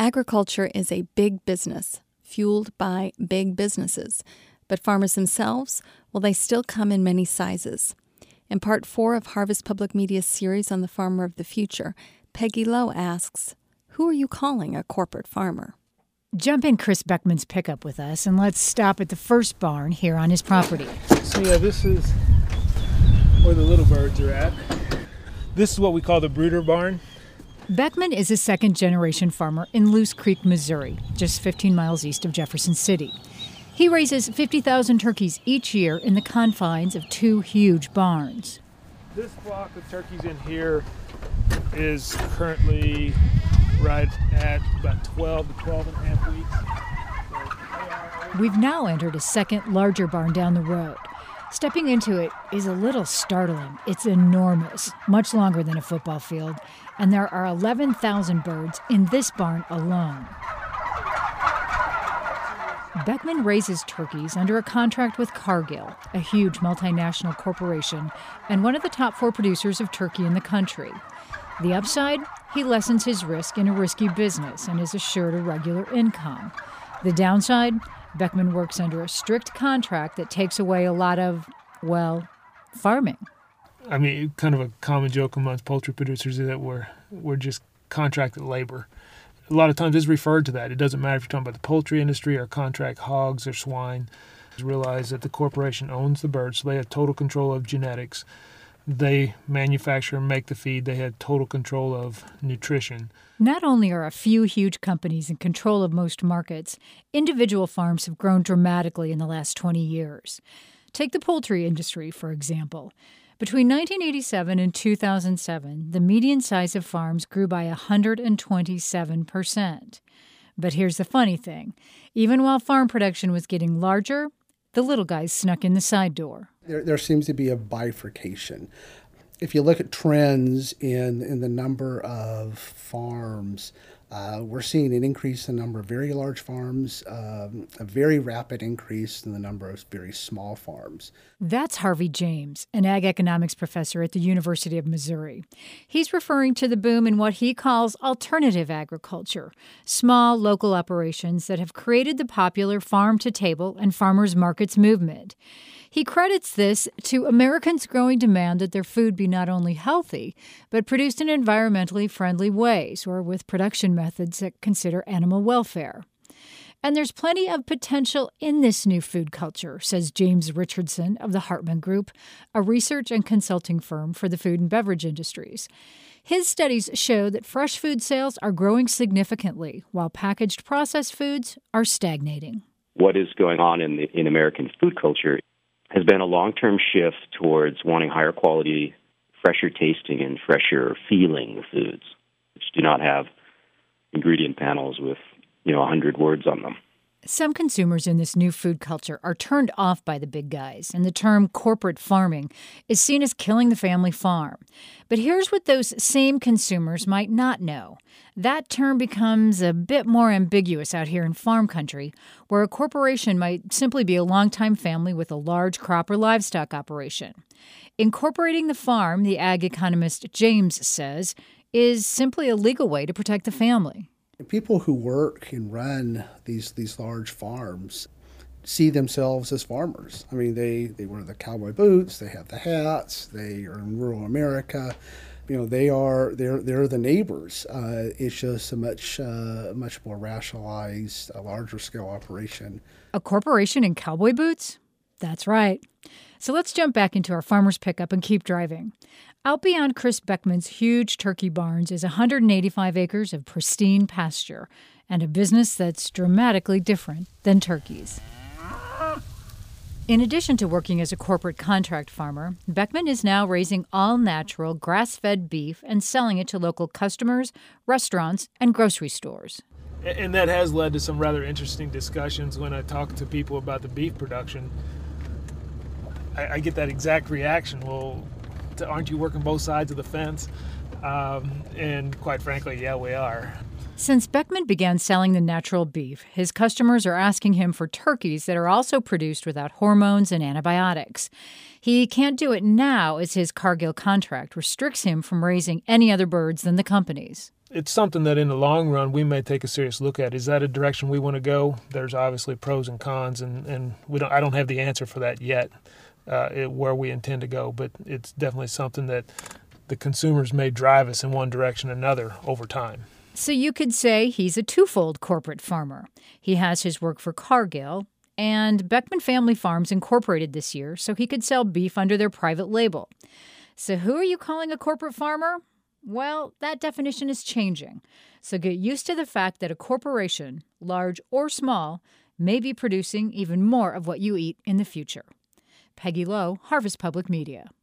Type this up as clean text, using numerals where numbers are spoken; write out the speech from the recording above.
Agriculture is a big business, fueled by big businesses. But farmers themselves, well, they still come in many sizes. In Part 4 of Harvest Public Media's series on the farmer of the future, Peggy Lowe asks, who are you calling a corporate farmer? Jump in Chris Beckman's pickup with us, and let's stop at the first barn here on his property. So yeah, this is where the little birds are at. This is what we call the brooder barn. Beckman is a second-generation farmer in Loose Creek, Missouri, just 15 miles east of Jefferson City. He raises 50,000 turkeys each year in the confines of 2 huge barns. This flock of turkeys in here is currently right at about 12 to 12 and a half weeks. We've now entered a second, larger barn down the road. Stepping into it is a little startling. It's enormous, much longer than a football field, and there are 11,000 birds in this barn alone. Beckman raises turkeys under a contract with Cargill, a huge multinational corporation and one of the top 4 producers of turkey in the country. The upside? He lessens his risk in a risky business and is assured a regular income. The downside? Beckman works under a strict contract that takes away a lot of, well, farming. I mean, kind of a common joke amongst poultry producers is that we're just contracted labor. A lot of times it's referred to that. It doesn't matter if you're talking about the poultry industry or contract hogs or swine. Realize that the corporation owns the birds, so they have total control of genetics. They manufacture and make the feed. They have total control of nutrition. Not only are a few huge companies in control of most markets, individual farms have grown dramatically in the last 20 years. Take the poultry industry, for example. Between 1987 and 2007, the median size of farms grew by 127%. But here's the funny thing. Even while farm production was getting larger, the little guys snuck in the side door. There seems to be a bifurcation. If you look at trends in the number of farms, we're seeing an increase in the number of very large farms, a very rapid increase in the number of very small farms. That's Harvey James, an ag economics professor at the University of Missouri. He's referring to the boom in what he calls alternative agriculture, small local operations that have created the popular farm-to-table and farmers markets movement. He credits this to Americans' growing demand that their food be not only healthy, but produced in environmentally friendly ways or with production methods that consider animal welfare. And there's plenty of potential in this new food culture, says James Richardson of the Hartman Group, a research and consulting firm for the food and beverage industries. His studies show that fresh food sales are growing significantly, while packaged processed foods are stagnating. What is going on in American food culture has been a long-term shift towards wanting higher quality, fresher tasting, and fresher feeling foods, which do not have ingredient panels with 100 words on them. Some consumers in this new food culture are turned off by the big guys, and the term corporate farming is seen as killing the family farm. But here's what those same consumers might not know. That term becomes a bit more ambiguous out here in farm country, where a corporation might simply be a longtime family with a large crop or livestock operation. Incorporating the farm, the ag economist James says, is simply a legal way to protect the family. People who work and run these large farms see themselves as farmers. I mean, they wear the cowboy boots, they have the hats, they are in rural America. They're the neighbors. It's just a much more rationalized, a larger scale operation. A corporation in cowboy boots? That's right. So let's jump back into our farmer's pickup and keep driving. Out beyond Chris Beckman's huge turkey barns is 185 acres of pristine pasture and a business that's dramatically different than turkeys. In addition to working as a corporate contract farmer, Beckman is now raising all-natural, grass-fed beef and selling it to local customers, restaurants, and grocery stores. And that has led to some rather interesting discussions when I talk to people about the beef production. I get that exact reaction. Well, aren't you working both sides of the fence? And quite frankly, yeah, we are. Since Beckman began selling the natural beef, his customers are asking him for turkeys that are also produced without hormones and antibiotics. He can't do it now as his Cargill contract restricts him from raising any other birds than the company's. it's something that in the long run we may take a serious look at. Is that a direction we want to go? There's obviously pros and cons, and I don't have the answer for that yet, where we intend to go, but it's definitely something that the consumers may drive us in one direction or another over time. So you could say he's a twofold corporate farmer. He has his work for Cargill and Beckman Family Farms Incorporated this year, so he could sell beef under their private label. So who are you calling a corporate farmer? Well, that definition is changing. So get used to the fact that a corporation, large or small, may be producing even more of what you eat in the future. Peggy Lowe, Harvest Public Media.